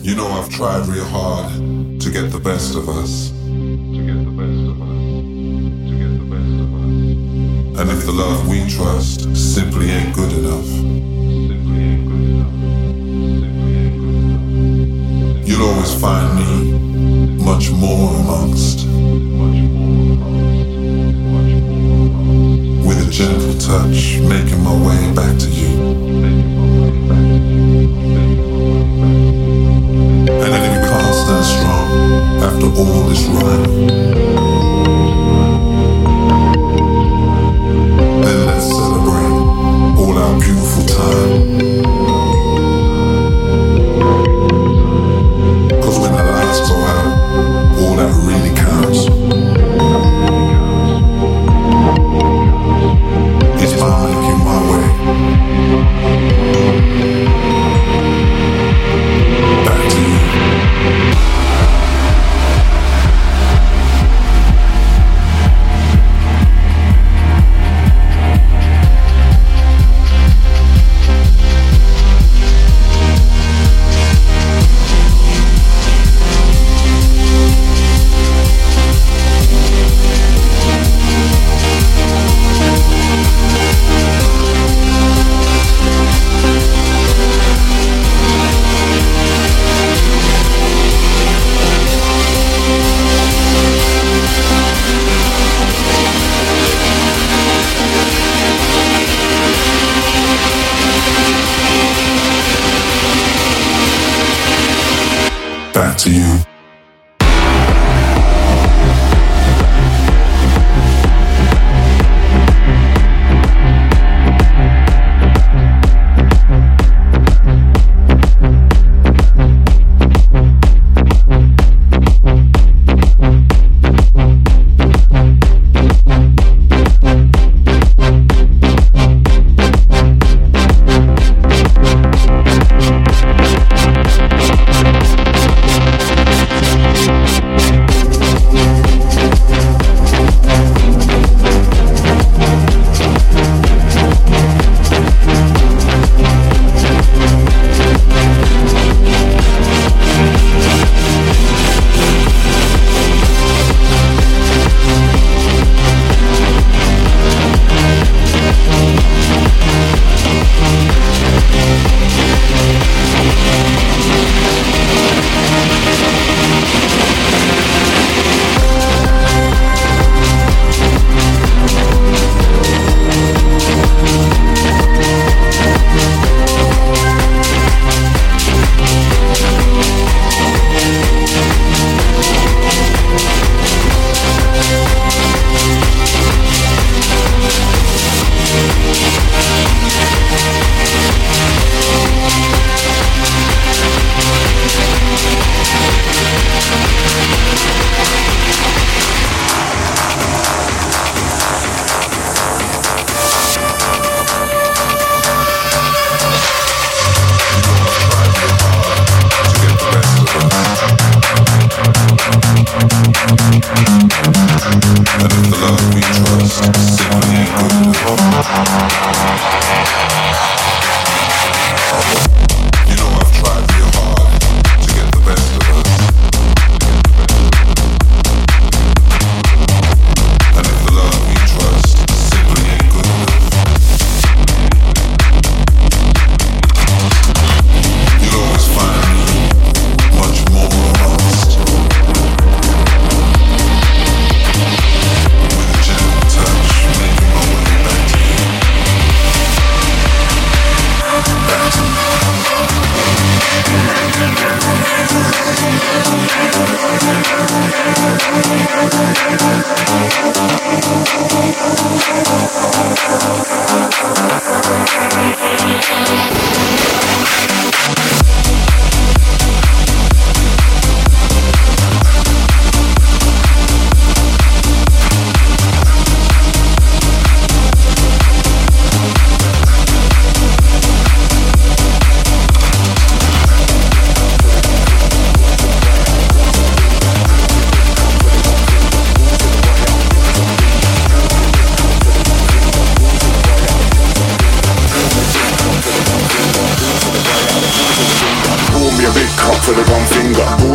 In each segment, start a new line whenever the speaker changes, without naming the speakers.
You know I've tried real hard to get the best of us. To get the best of us. To get the best of us. And if the love we trust simply ain't good enough. Simply ain't good enough. Simply ain't good enough. You'll always find me much more amongst. Much more amongst. Much more amongst. With a gentle touch, making my way back to you. Making my way back to you. And if we can't stand strong after all this run, then let's celebrate all our beautiful time. 'Cause when the lights go out, all that really counts is by making my way back to you. Back to you.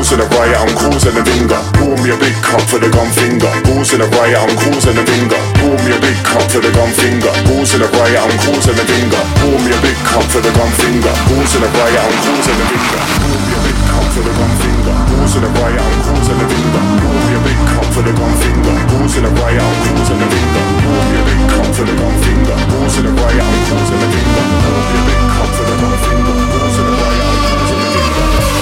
Balls in a riot, I'm cruising the finger. Pour me a big cup for the gun finger. Balls in a riot, I'm cruising the finger. Pour me a big cup for the gun finger. Balls in a riot, I'm cruising the finger. Pour me a big cup for the gun finger. Balls in a riot, I'm cruising the finger. Pour me a big cup for the gun finger. Balls in a riot, I'm cruising the finger. Pour me a big cup for the gun finger. Balls in a riot, I'm cruising the finger. Pour me a big cup for the gun finger. Balls in a riot, I'm cruising the finger. Pour me a big cup for the gun finger. Balls in a riot, I'm cruising the finger.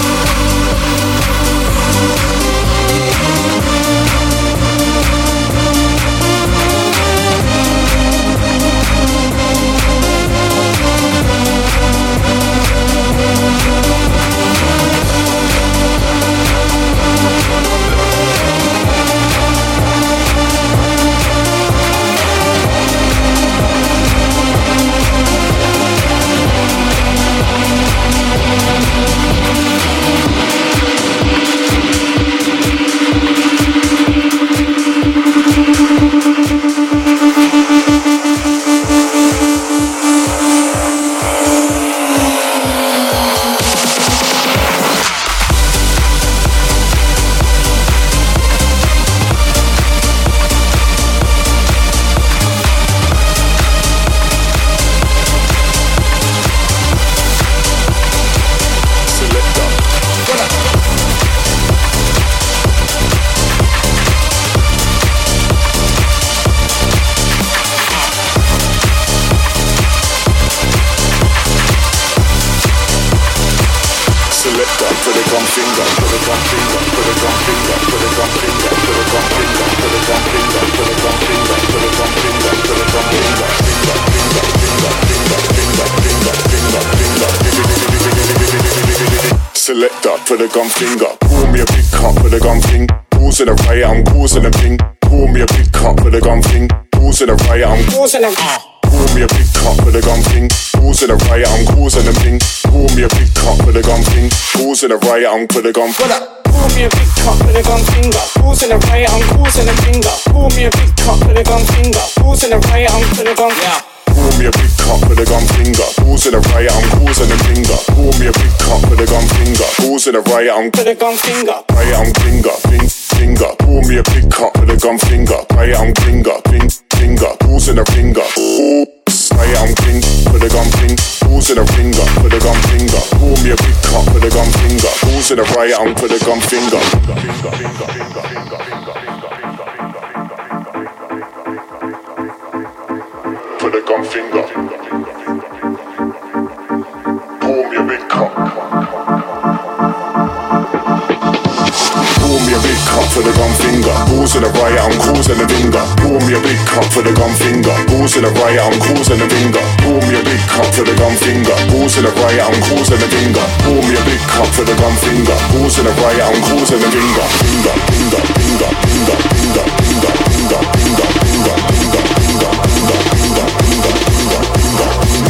Selector for the gun finger. Pour me a big cup for the gun thing. Balls in a riot, I'm causing a thing. Pour me a big cup for the gun thing. Balls in a riot, I'm causing a Pour me a big cup for the gun thing. Balls in a riot, I'm causing a thing. Pour me a big cup for the gun thing. Balls in a riot, I'm for the gun. Pour me a big cup for the gun finger. Balls in a riot, I'm causing a finger. Pour me a big cup for the gun finger. Balls in a riot, I'm for the gun. Yeah. Pour me a big cup for the gun finger. Balls in a riot, I'm causing a finger. Pour me a big cup for the gun finger. Balls in a riot, I'm for the gun finger. Riot, I'm finger, finger. Pour me a big cup for the gun finger. Riot, I'm finger, finger. Balls in a finger. Riot, I'm king for the gun thing. Balls in a finger for the gun finger. Pour me a big cup for the gun finger. Balls in a riot, I'm for the gun finger. For the gun finger. Pour me a big cup. Pour me a big cup for the gun finger. Balls in a riot, I'm causing a finger. Pour me a big cup for the gun finger. Balls in a riot, I'm causing a finger. Pour me a big cup for the gun finger. Balls in a riot, I'm causing a finger. Pour me a big cup for the gun finger. Balls in a riot, I'm causing a finger. Finger, finger, finger, finger, finger, finger, finger, finger, finger, finger, finger, finger, finger, finger, finger, finger.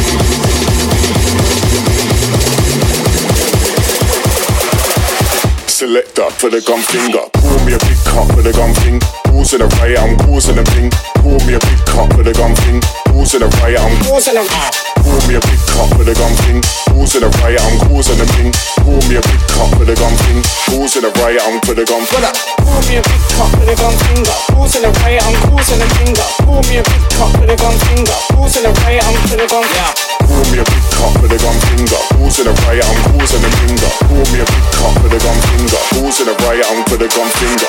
Selector for the gun finger. Pour me a big cup for the gun thing. Balls in a riot, I'm causing a thing. Pour me a big cup for the gun thing. Balls in a riot, I'm causing a Pour me a big cup for the gun thing. Balls in a riot, I'm causing a thing. Pour me a big cup for the gun thing. Balls in a riot, I'm for the gun. Pour me a big cup for the gun finger. Balls in a riot, I'm causing a finger. Pour me a big cup for the gun finger. Balls in a riot, I'm for the gun. Yeah. Pour me a big cup for the gun finger. Balls in a riot, I'm causing a finger. Pour me a big cup for the gun finger. Balls in a riot, I'm for the gun finger.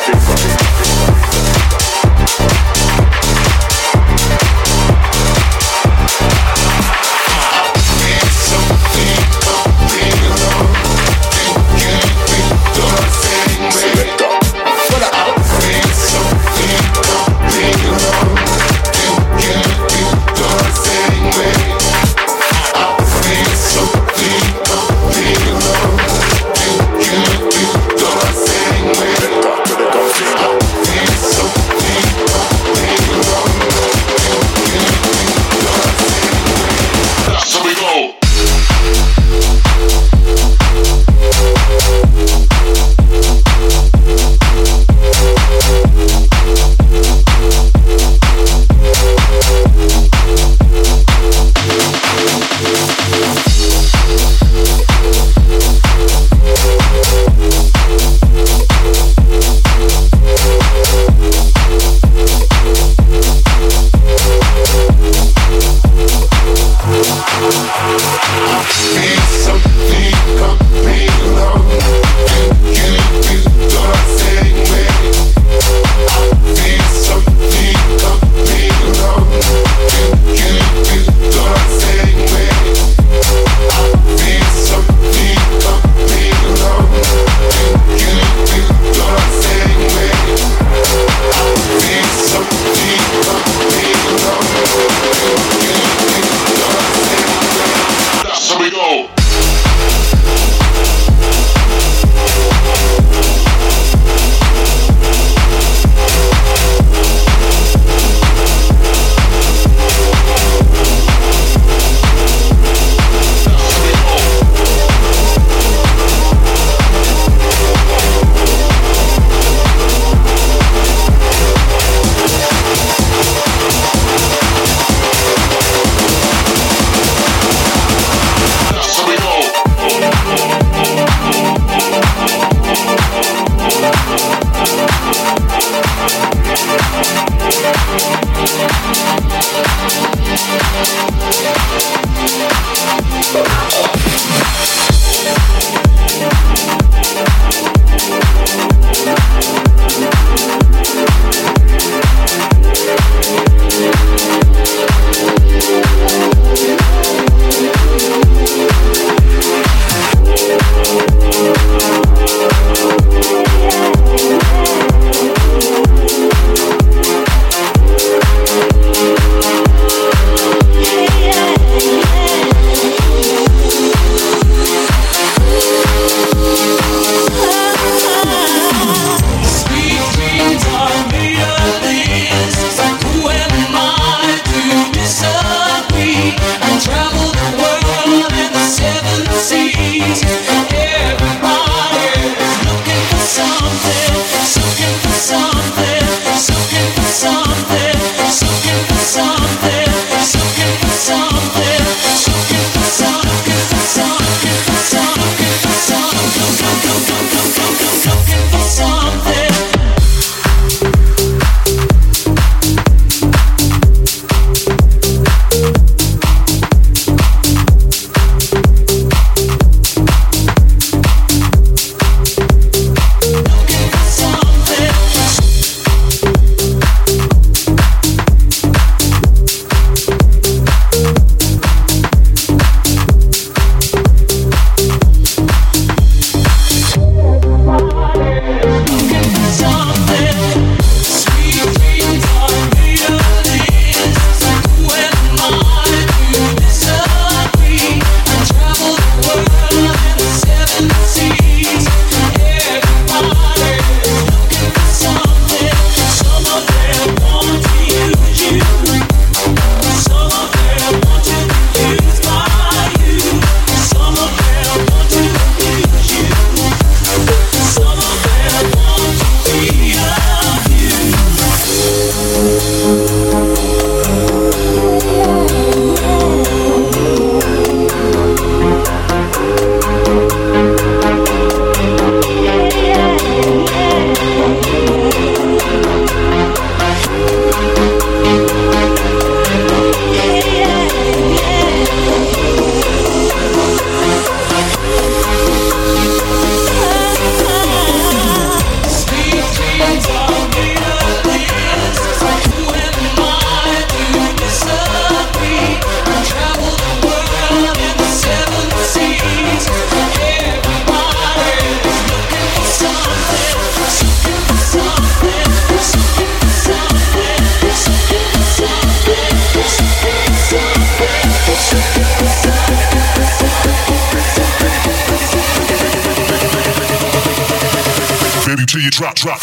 till you drop. Drop,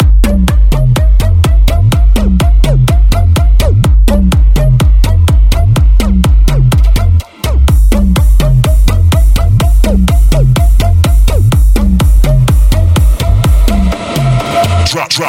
drop.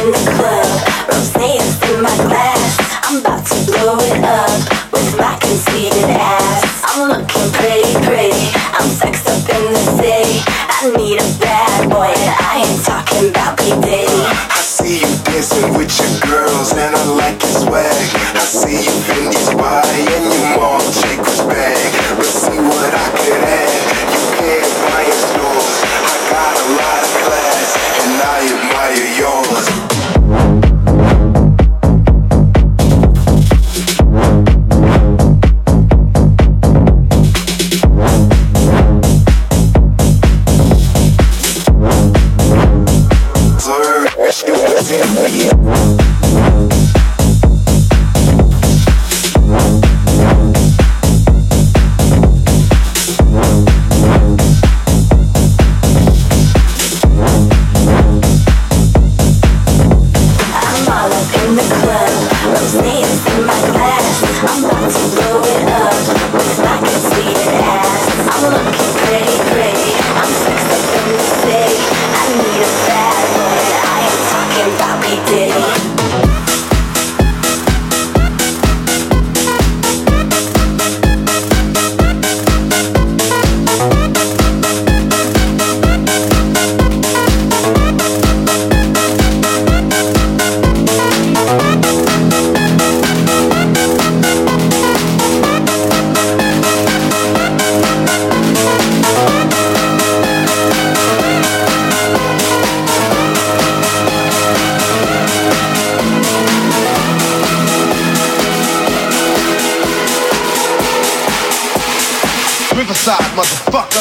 Riverside, motherfucker.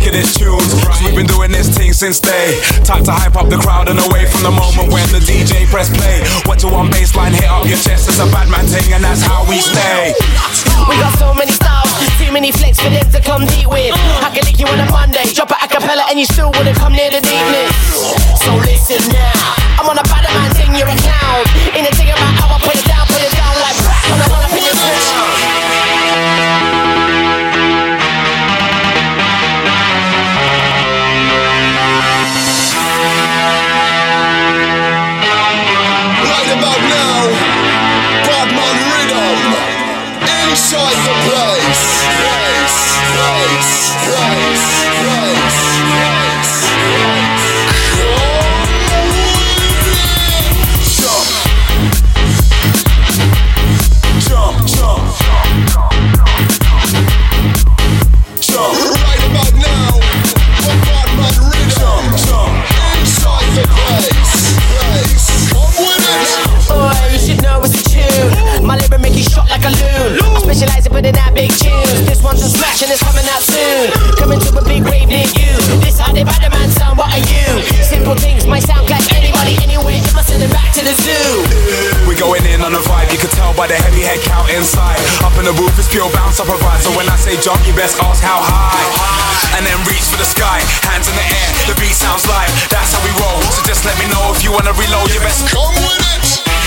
wickedest tunes. So we've been doing this thing since day. Time to hype up the crowd and away from the moment when the DJ press play. Watch your one baseline hit up your chest. It's a bad man thing and that's how we stay.
We got so many styles, too many flicks for them to come deep with. I can lick you on a Monday, drop it a cappella and you still wouldn't come near the deepness. So listen now, I'm on a bad man thing, you're a clown. In the thing about how I put it down like crack on the one up in your sound.
Right about now, Badman Rhythm, inside the place. Right about now, Badman Rhythm, inside the place. Come with it.
Boy, you should know it's a tune. My lyric make you shot like a loon. I specialize in putting out big tunes. This one's a smash and it's coming out soon. Coming to a big rave near you. This how they bad man sound, what are you? Simple things might sound like anybody anywhere. It must send it back to the zoo.
We're going in on a vibe, you can tell by the heavy head count inside. Up in the booth, it's pure bounce I provide. So when I say jump, you best ask how high. And then reach for the sky, hands in the air, the beat sounds live. That's how we roll, so just let me know if you wanna reload. You best
come with it.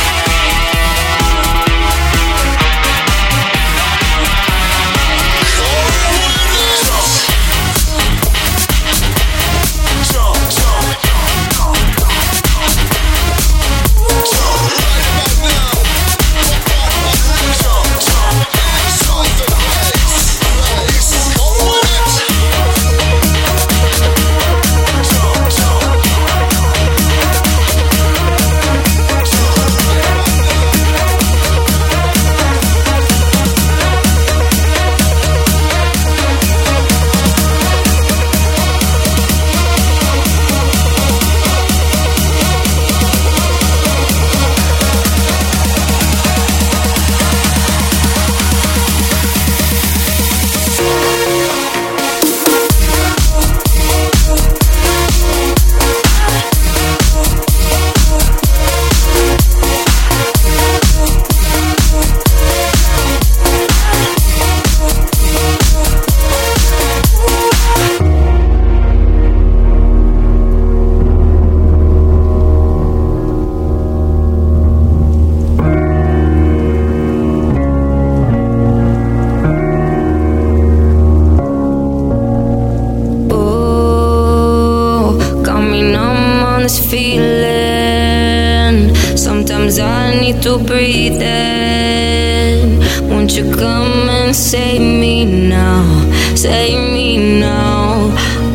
To breathe in. Won't you come and save me now? Save me now.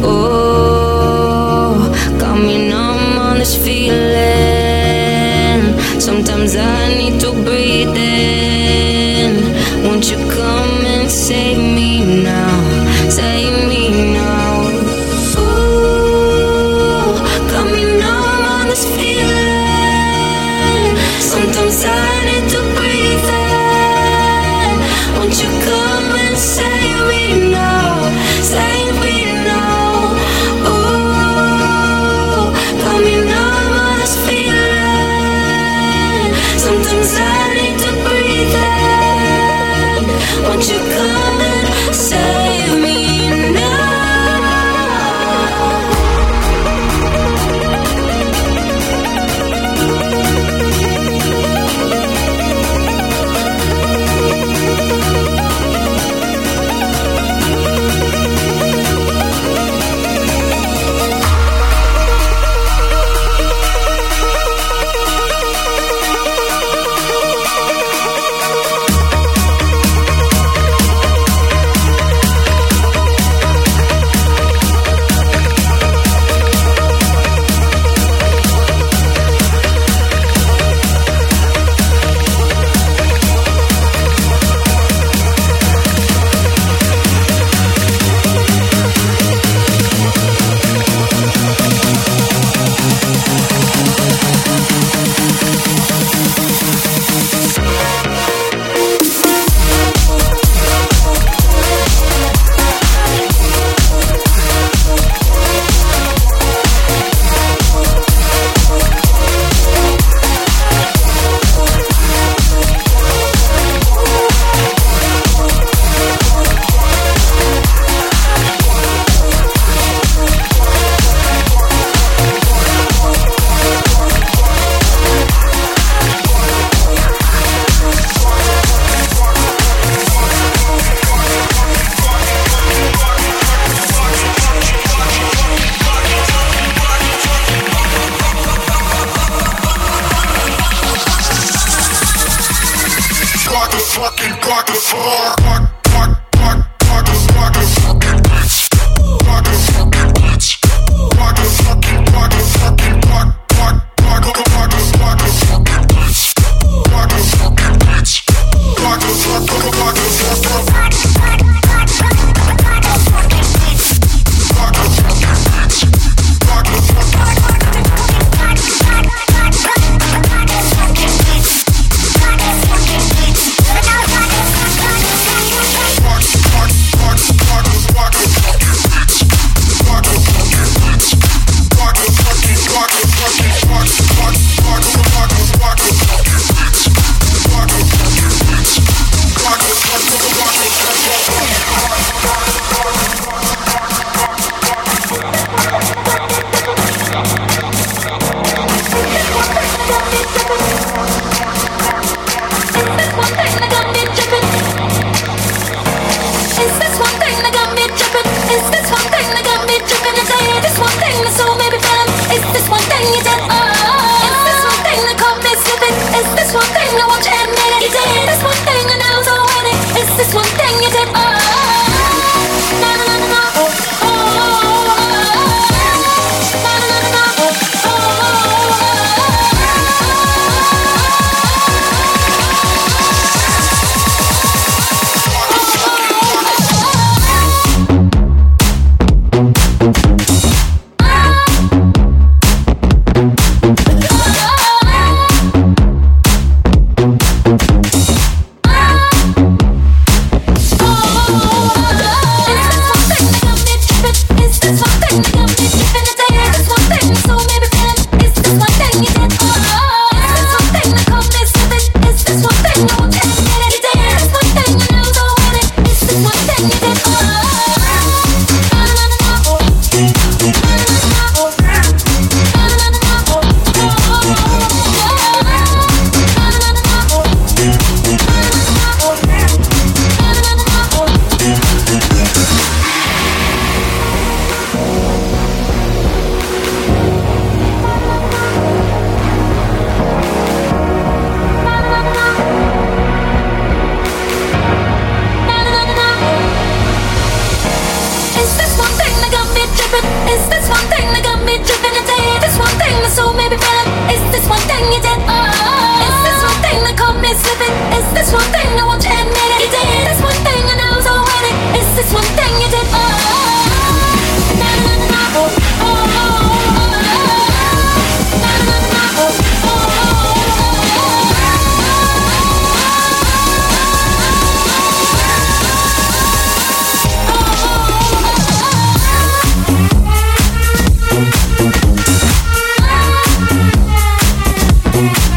Oh, got me numb on this feeling. Sometimes I need to breathe in. Won't you come and save me now? Save me now. Ooh, got me numb on this feeling. Sometimes I need to breathe in. Won't you come and save me now? Save me now. We'll be right back.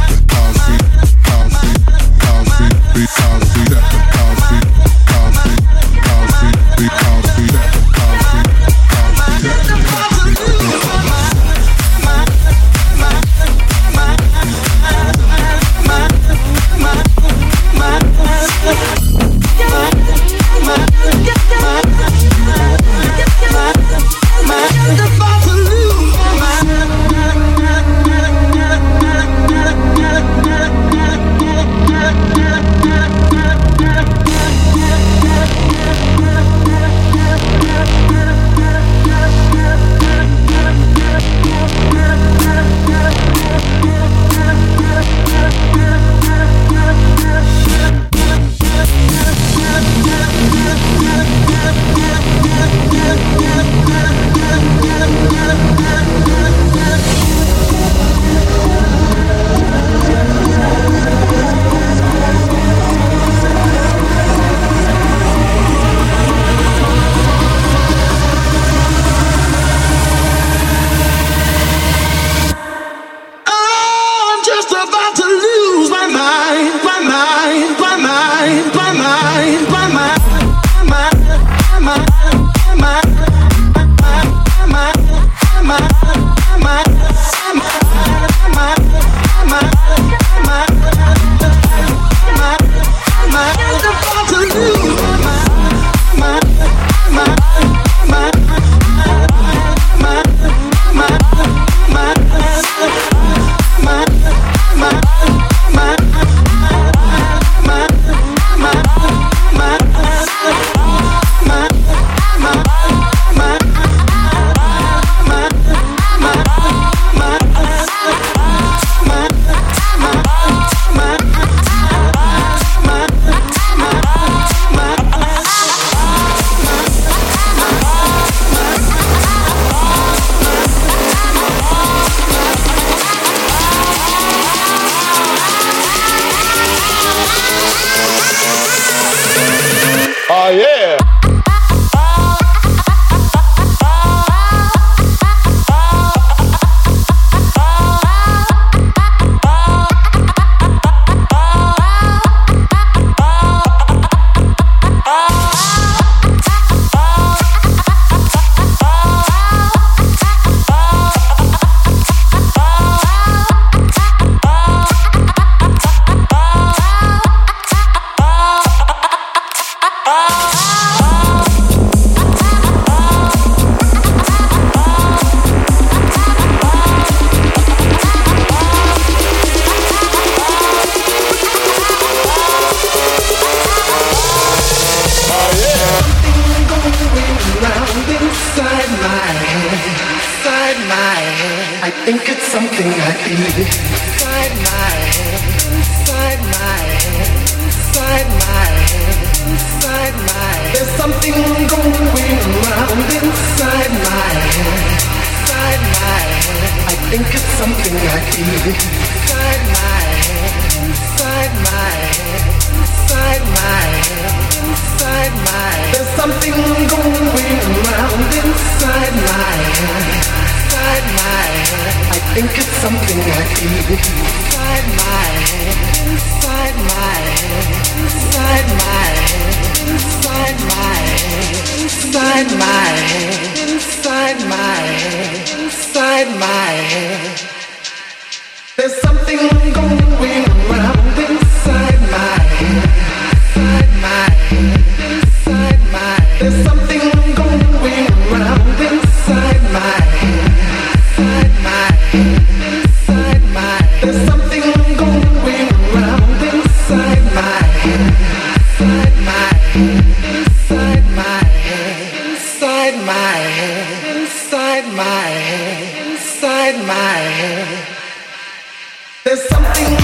There's something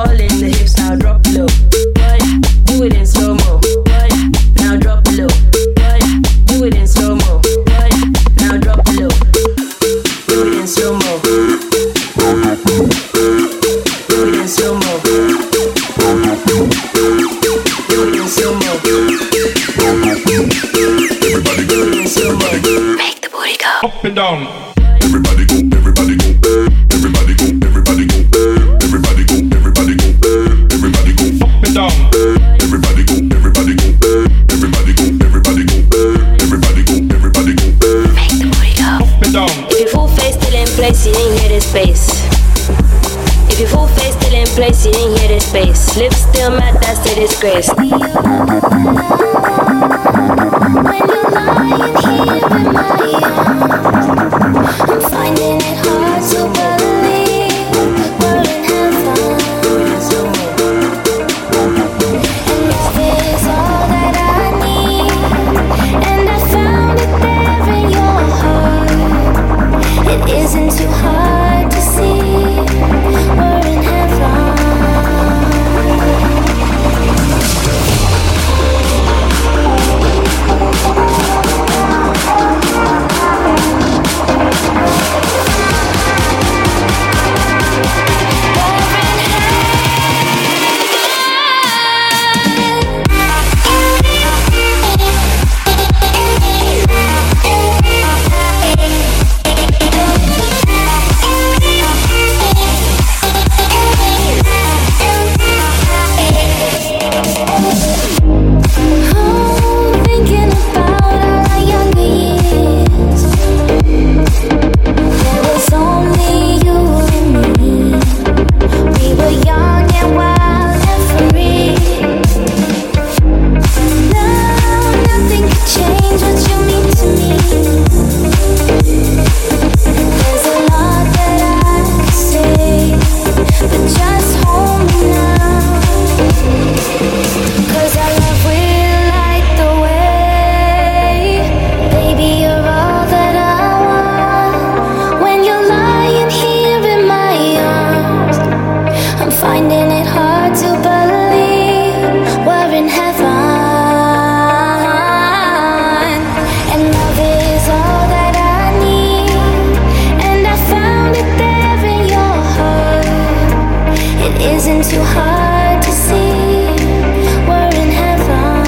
Rolling the hips, now drop low. What? Do it in slow mo. What? Now drop low. What? Do it in slow mo. What? Now drop low. Do it in slow mo. Do it in slow mo. Do it in slow mo.
Everybody go, everybody go.
Make the booty go.
Up and down.
Everybody go, everybody go. Everybody go, everybody go. Everybody go, everybody go. Everybody go,
Up and down.
everybody go, everybody go. Everybody go, everybody go. Everybody go, everybody go.
Make the booty go.
Up and down.
If you full face still in place, you ain't hear this bass. If you full face still in place, you ain't hear this bass. Lips still mad, that's a disgrace.
When you're lying here in my arms, I'm finding it hard to believe we're in heaven. And if this all that I need, and I found it there in your heart, it isn't too hard to see we're in heaven. Thinking about our younger years, there was only you and me. We were young and wild and free. Now nothing could change what you mean to me. There's a lot that I could say, but just hold me now. 'Cause our love will light the way. Baby, you're all that I want. When you're lying here in my arms, I'm finding it hard to believe we're in heaven. And love is all that I need, and I found it there in your heart. It isn't too hard to see we're in heaven.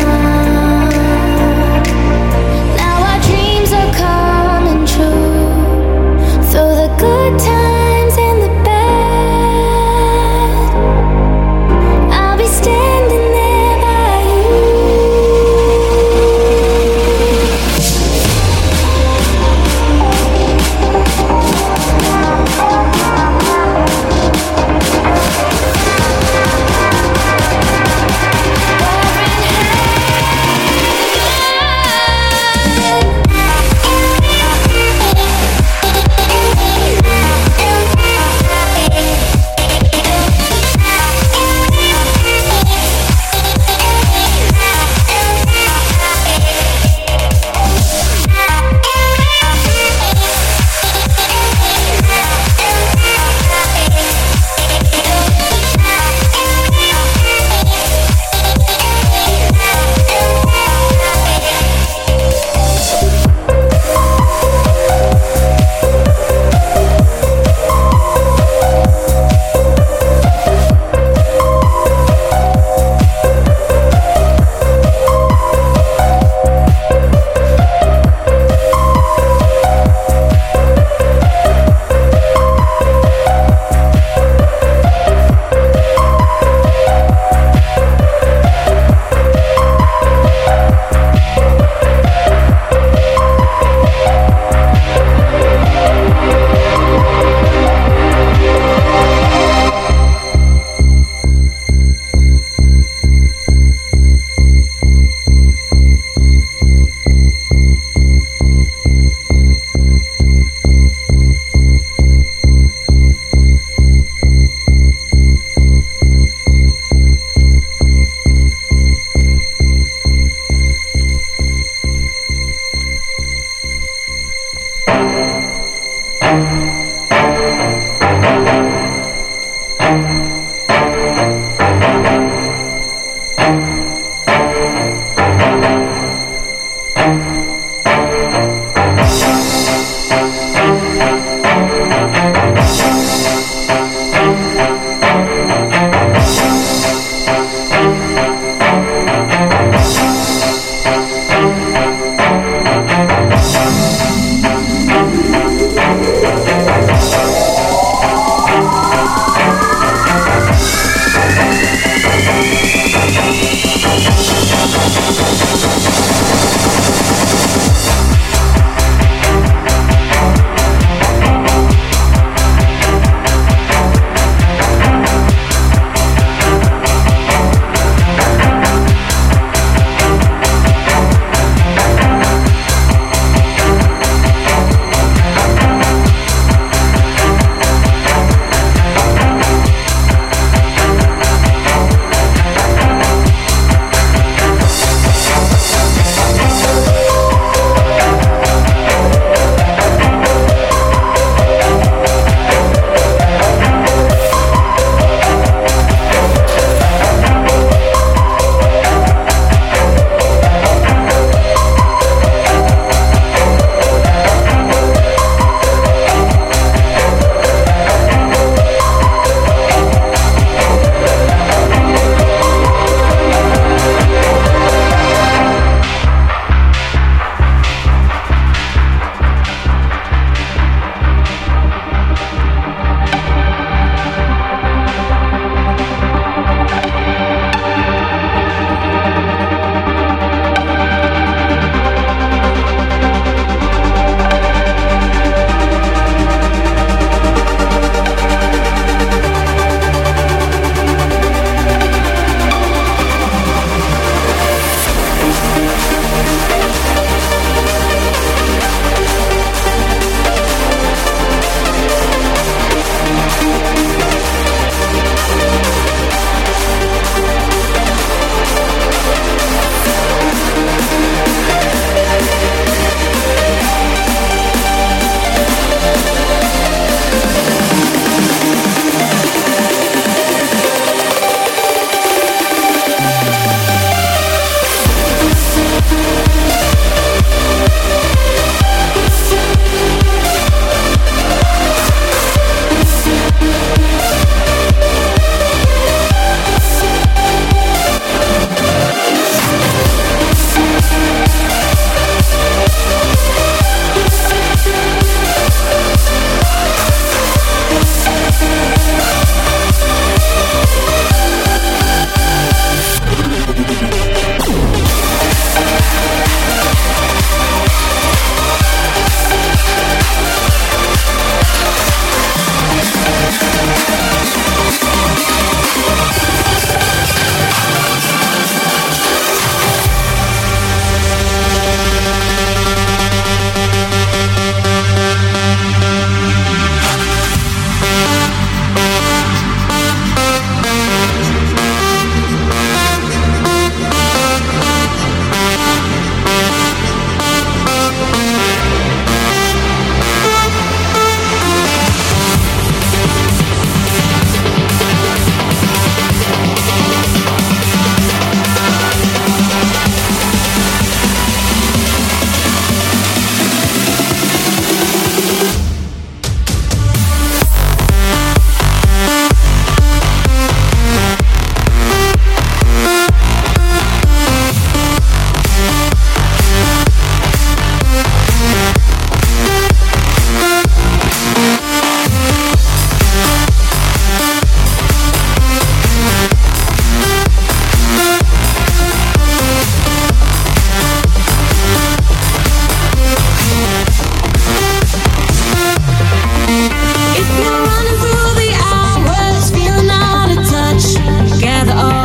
Now our dreams are coming true, through the good times and the bad. I'll be standing there by you.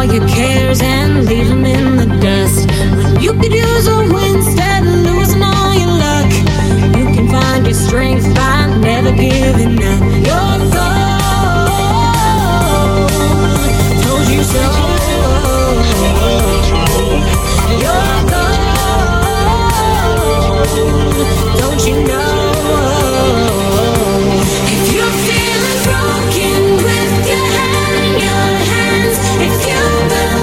your cares and leave them in the dust. When you could use a win instead of losing all your luck. You can find your strength by never giving up. Your goal, told you so. Your goal, don't you know? If you're feeling broken with your head in your hands, if you believe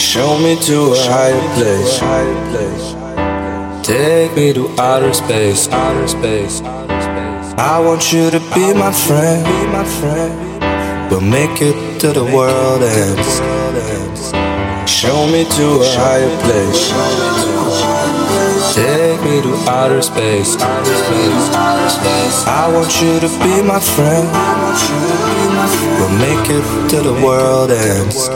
Show me to a higher place. Take me to outer space. I want you to be my friend. We'll make it to the world ends. Show me to a higher place. Take me to outer space. I want you to be my friend. We'll make it to the world ends.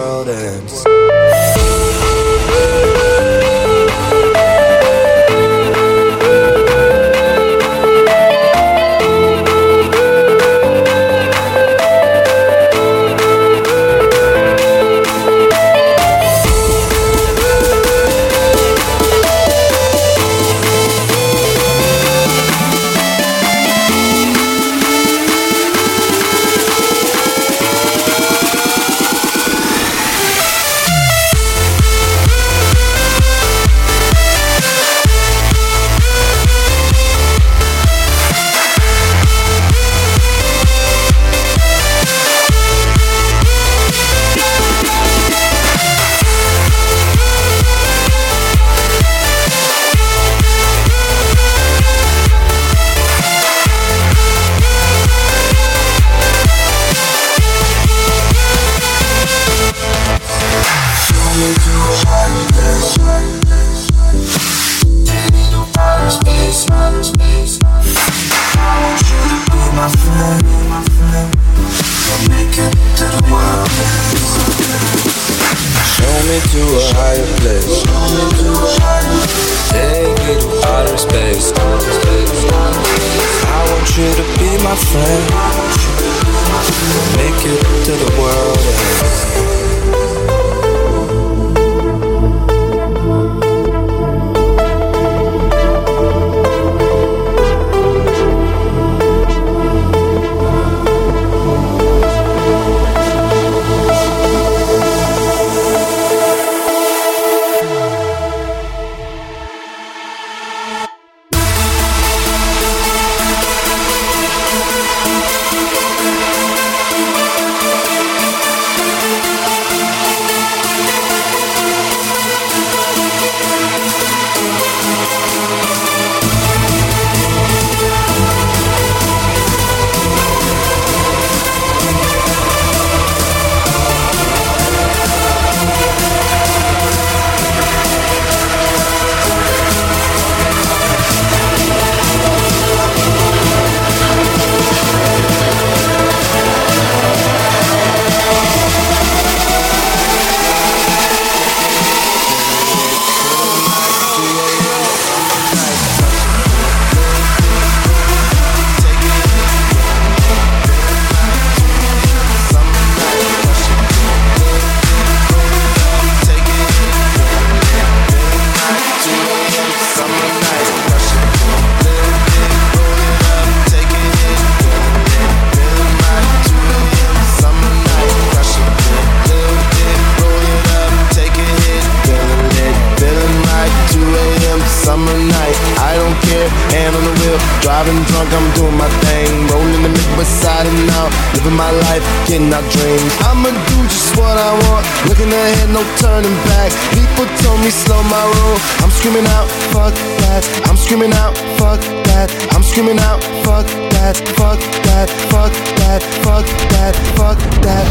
Not dreams. I'ma do just what I want. Looking ahead, no turning back. People told me slow my roll. I'm screaming out, fuck that. I'm screaming out, fuck that. I'm screaming out, fuck that. Fuck that. Fuck that. Fuck that. Fuck that.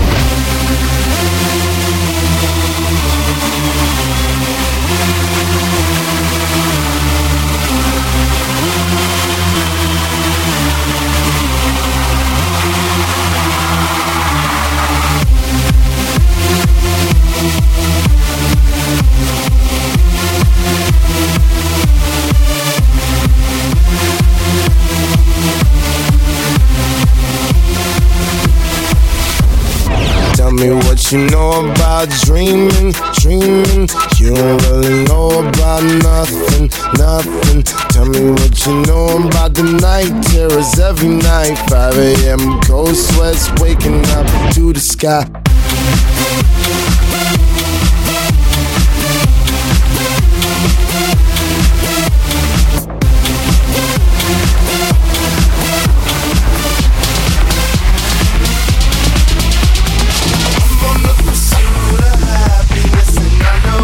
Tell me what you know about dreaming. You don't really know about nothing. Tell me what you know about the night terrors every night. 5 a.m. cold sweats waking up to the sky.
I'm on the pursuit of happiness, and I know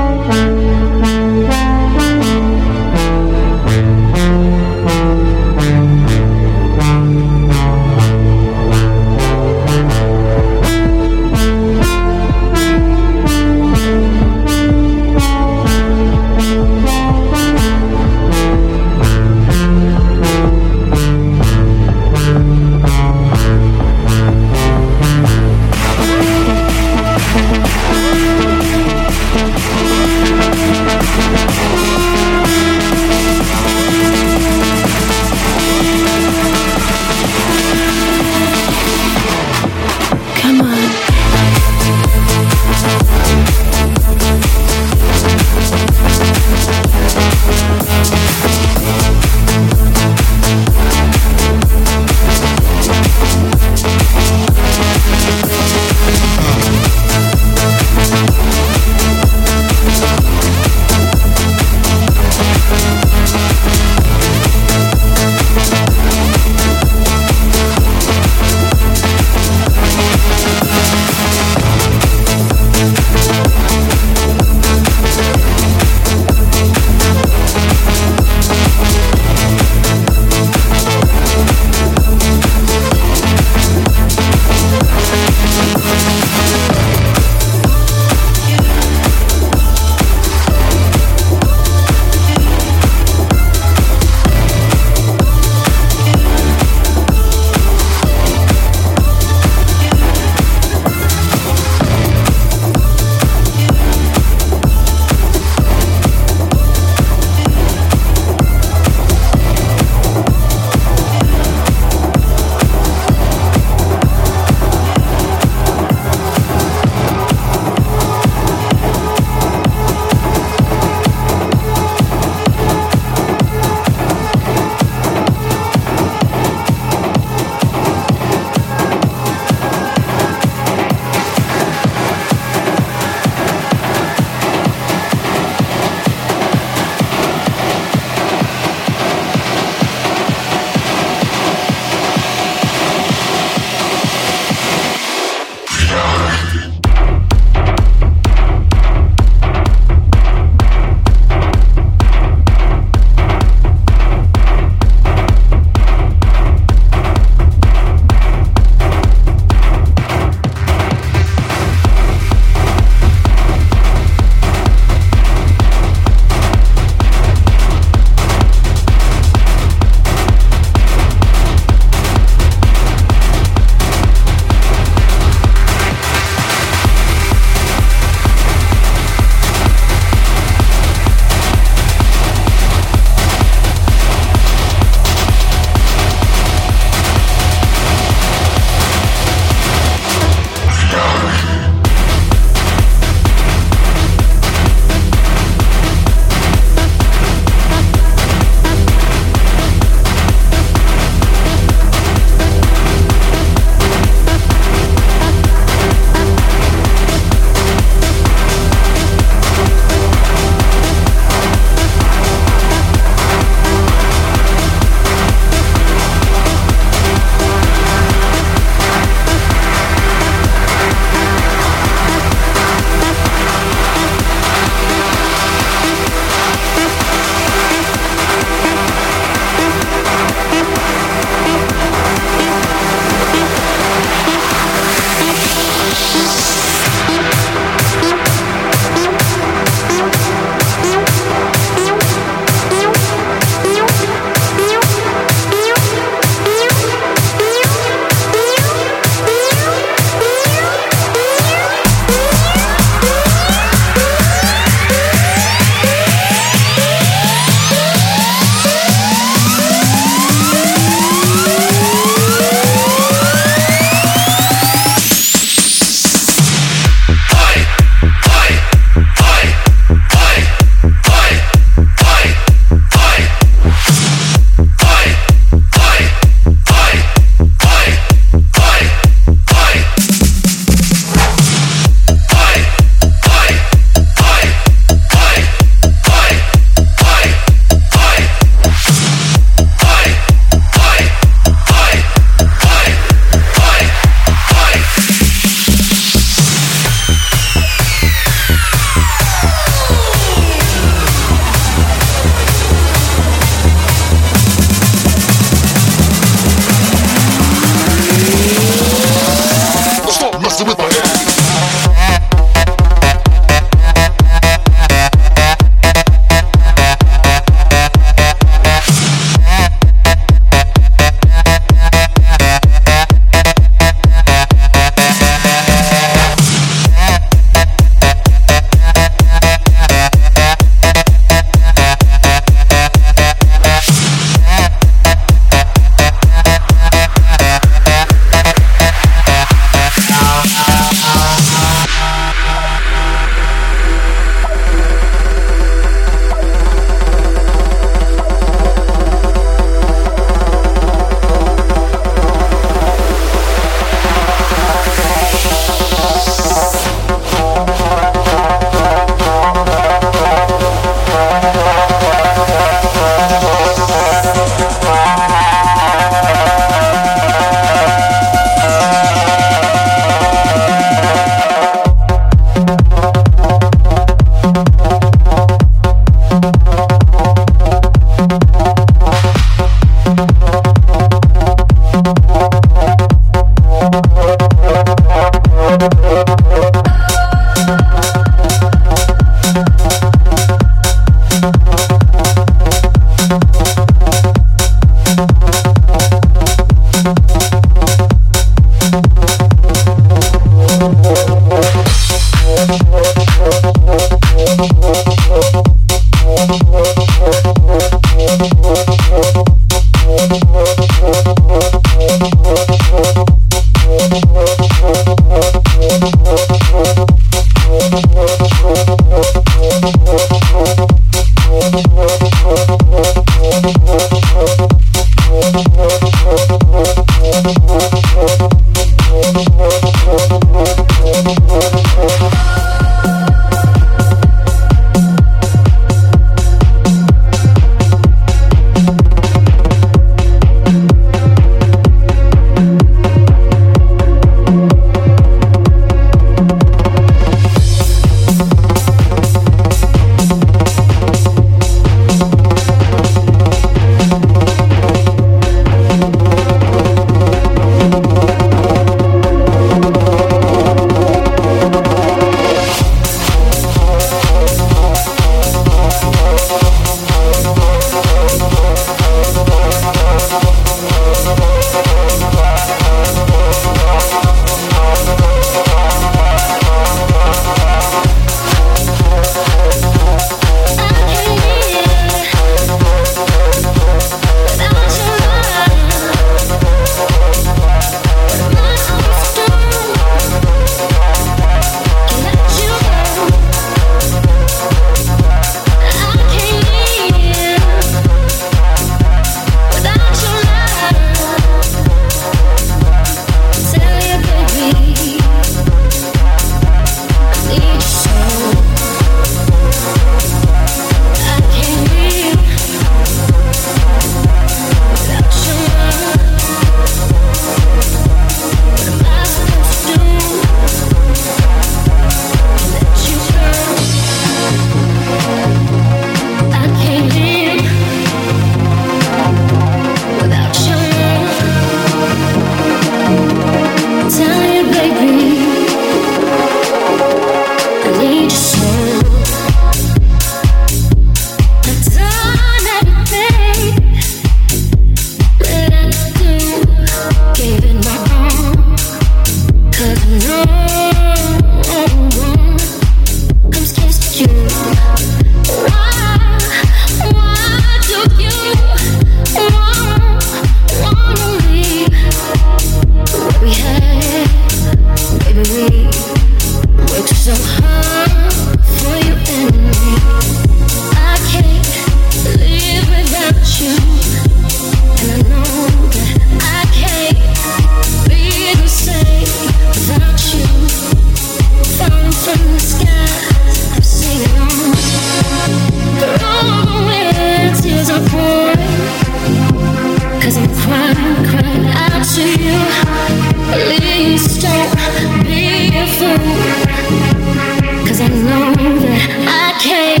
'cause I'm crying out to you. Please don't be a fool, 'cause I know that I can't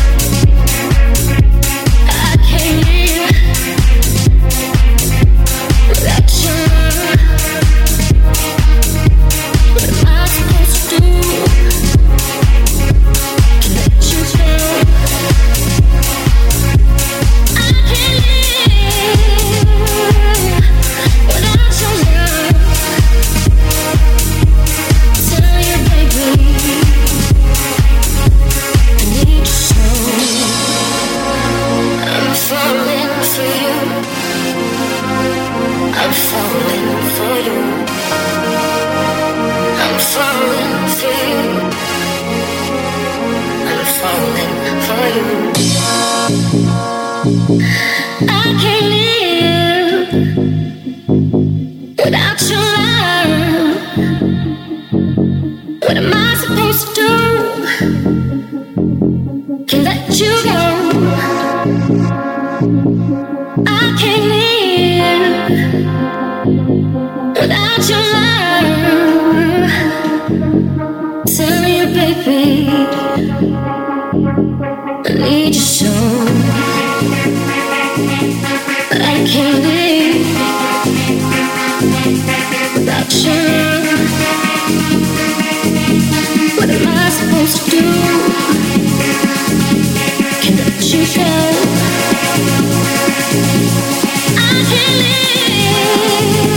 live without you. What am I supposed to do to let you go? I can't live without your love. Tell you, baby, I need you so. I'm falling for you. I'm falling for you. I'm falling for you. I'm falling for you. I can't live without your love. What am I supposed to do to let you go? I can't live without your love. Tell you, baby, I need you so. I can't live without you. What am I supposed to do? Can let you go? I can't live